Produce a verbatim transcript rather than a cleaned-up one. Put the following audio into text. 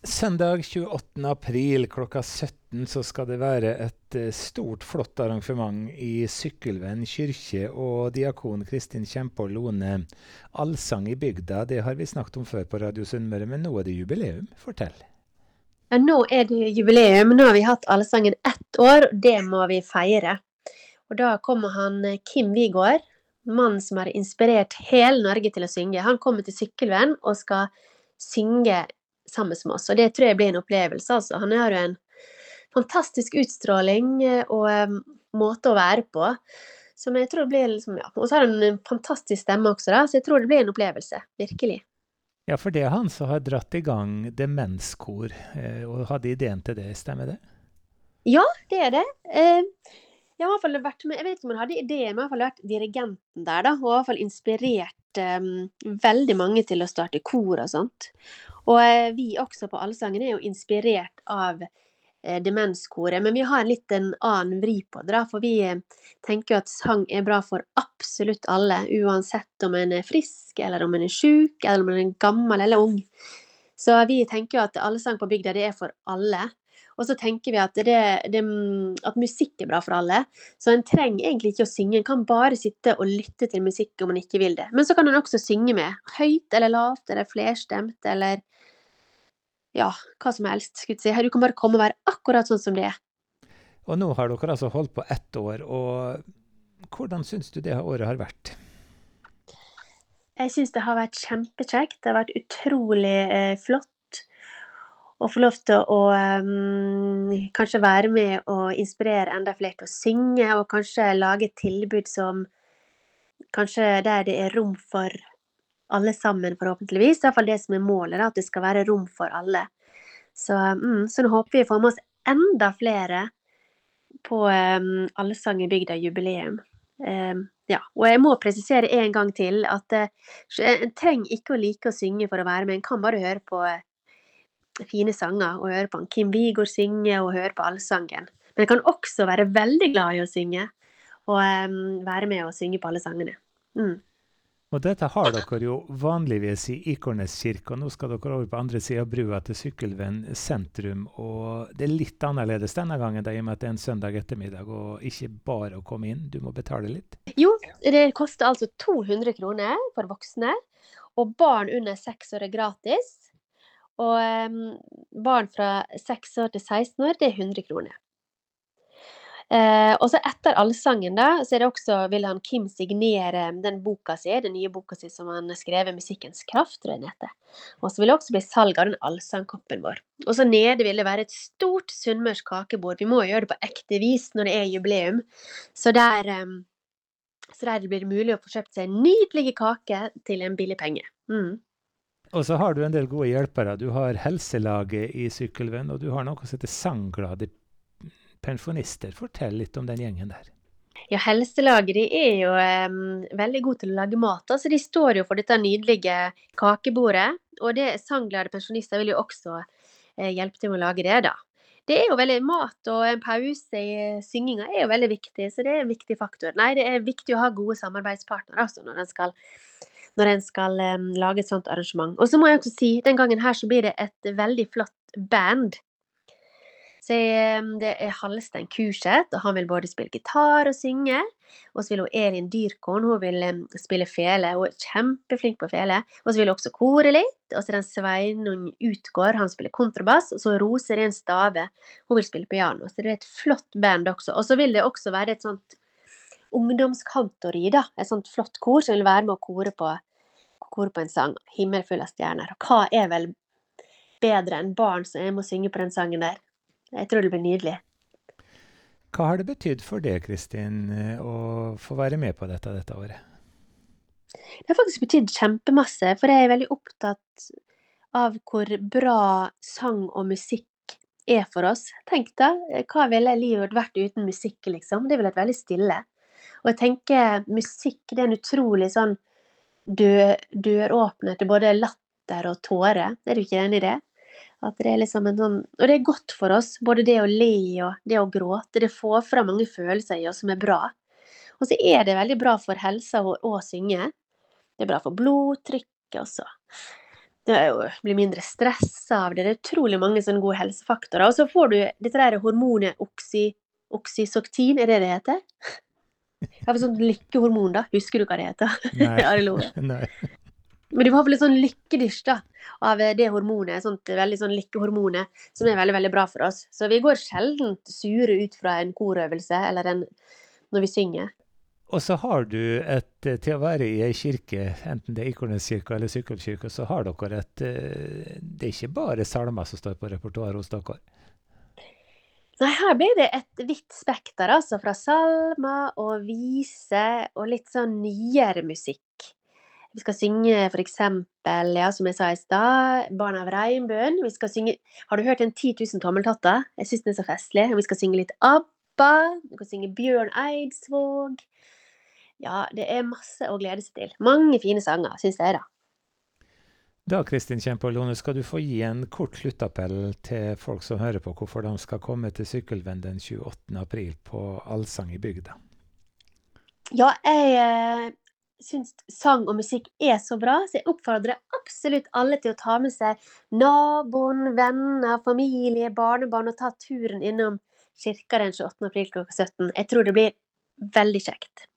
Søndag tjueåttende april klokka sytten så skal det være et eh, stort, flott arrangement i Sykkylven kyrkje og diakon Kristin Kjempol Lone. Allsang i bygda, det har vi snakket om før på Radio Sunnmøre, men nå er det jubileum. Fortell. Ja, nå er det jubileum. Nå har vi hatt Allsangen ett år, og det må vi feire. Og da kommer han eh, Kim Vigård, mannen som har inspirert hele Norge til å synge. Han kommer til Sykkylven og skal synge sammen med oss, og det tror jeg blir en opplevelse. Altså. Han har jo en fantastisk utstråling eh, og eh, måte å være på, som jeg tror blir liksom, ja. Og så har han en fantastisk stemme også, da, så jeg tror det blir en opplevelse, virkelig. Ja, for det er han som har dratt i gang demenskor, eh, og hadde ideen til det, stemmer det? Ja, det er det. Eh, jeg har i hvert fall vært med, jeg vet ikke om han hadde ideen, men jeg har i hvert fall vært dirigenten der, da, og i hvert fall inspirert eh, veldig mange til å starte kor og sånt. Og eh, vi også på Allsangen er jo inspirert av eh, demenskoret, men vi har litt en annen vri på det, da, for vi eh, tenker jo at sang er bra for absolutt alle, uansett om en er frisk, eller om en er syk, eller om en er gammel eller ung. Så vi tenker jo at Allsang på bygda, det er for alle. Og så tenker vi at, det, det, at musikk er bra for alle. Så en trenger egentlig ikke å synge, en kan bare sitte og lytte til musikk om man ikke vil det. Men så kan en også synge med, høyt eller lavt, eller flerstemt, eller ja, hva som helst, skulle jeg si. Du kan bare komme og være akkurat sånn som det er. Og nå har dere altså holdt på ett år, og hvordan synes du det året har vært? Jeg synes det har vært kjempekjekt. Det har vært utrolig eh, flott å få lov til å um, kanskje være med og inspirere enda flere til å synge, og kanskje lage et tilbud som kanskje der det er rom for alle sammen, forhåpentligvis. I hvert fall det som er målet, da, at det skal være rom for alle. Så, mm, så nå håper vi får med oss enda flere på um, Allsang i bygda jubileum. Um, ja, og jeg må presisere en gang til at uh, en trenger ikke å like å synge for å være med, en kan bare høre på uh, fine sanger, og høre på en Kim Vigård synge, og høre på Allsangen. Men en kan også være veldig glad i å synge, og um, være med og synge på alle sangene. Mm. Og dette har dere jo vanligvis i Ikorneskirka, og nå skal dere over på andre siden av brua til Sykkylven sentrum, og det er litt annerledes denne gangen, da, i og med at det er en søndag ettermiddag, og ikke bare å komme inn, du må betale litt. Jo, det koster altså to hundre kroner for voksne, og barn under seks år er gratis, og um, barn fra seks år til seksten år, det er hundre kroner. Eh, og så etter Allsangen da, så er det også, vil han Kim signere den boka si, den nye boka si som han skrev, Musikkens kraft, tror jeg den heter. Og så vil det også bli salg av den Allsangkoppen vår. Og så nede vil det være et stort sunnmørsk kakebord. Vi må jo gjøre det på ekte vis når det er jubileum. Så der, um, så der blir det mulig å få kjøpt seg en nydelig kake til en billig penge. Mm. Og så har du en del gode hjelpere. Du har helselaget i Sykkylven, og du har noe som heter Sangglade pensjonister. Fortell litt om den gjengen der. Ja, helselaget de er jo um, veldig gode til å lage mat. Altså, de står jo for dette nydelige kakebordet, og det Sangglade pensjonister vil jo også uh, hjelpe til med å lage det da. Det er jo veldig mat, og en pause i synginga er jo veldig viktig, så det er en viktig faktor. Nei, det er viktig å ha gode samarbeidspartnere altså, når en skal når en skal um, lage et sånt arrangement. Og så må jeg også si, den gangen her så blir det et veldig flott band. Så um, det er Halstein Kurset, og han vil både spille gitar og synge. Og så vil hun Elin Dyrkorn, hun vil um, spille fele, hun er kjempeflink på fele. Og så vil hun også kore litt, og så er den Sveinung Utgård, han spiller kontrabass, og så Rose Ren Stave, hun vil spille piano. Så det er et flott band også. Og så vil det også være et sånt ungdomskantori da, et sånt flott kor som vil være med å kore på, kore på en sang, Himmel full av stjerner. Og hva er vel bedre enn barn som er med å synge på den sangen der? Jeg tror det blir nydelig. Hva har det betydd for deg, Kristin, å få være med på dette dette året? Det har faktisk betydd kjempemasse, for jeg er veldig opptatt av hvor bra sang og musikk er for oss. Tenk da, hva ville livet vært uten musikk, liksom? Det ville vært veldig stille. Og jeg tenker, musikk, det er en utrolig sånn dør, døråpner til både latter og tårer. Er du ikke enig i det? At det er liksom en sånn, og det er godt for oss, både det å le og det å gråte. Det får fra mange følelser i oss som er bra. Og så er det veldig bra for helsa å, å synge. Det er bra for blodtrykket også. Det er jo, blir mindre stress av det. Det er utrolig mange sånne gode helsefaktorer. Og så får du dette der hormonet oxy, oxytocin, er det det heter? Jeg har sånn lykkehormon da. Husker du hva det heter? Nei. Ja, det lo. Nei. Men du får vel en sånn lykkedysj da, av det hormonet, sånt veldig sånn lykkehormonet, som er veldig, veldig bra for oss. Så vi går sjelden sure ut fra en korøvelse, eller en, når vi synger. Og så har du et, eh, til å være i ei kirke, enten det er Ikorneskirka eller Sykkelkirka, så har dere et, eh, det er ikke bare salmer som står på repertoaret hos dere. Nei, her blir det et vidt spekter, altså, fra salmer og vise, og litt sånn nyere musikk. Vi skal synge for eksempel, ja, som jeg sa i stad, Barn av regnbuen. Vi skal synge, har du hørt en ti tusen tommeltotter? Jeg synes den er så festlig. Vi skal synge litt ABBA, vi skal synge Bjørn Eidsvåg. Ja, det er masse å glede seg til. Mange fine sanger, synes jeg da. Da, Kristin Kjempol Lone, skal du få gi en kort sluttappell til folk som hører på, hvorfor de skal komme til Sykkylven den tjueåttende april på Allsang i bygda. Ja, jeg eh, synes sang og musikk er så bra, så jeg oppfordrer absolutt alle til å ta med seg naboen, venner, familie, barnebarn og ta turen innom kirka den tjueåttende april klokka sytten. Jeg tror det blir veldig kjekt.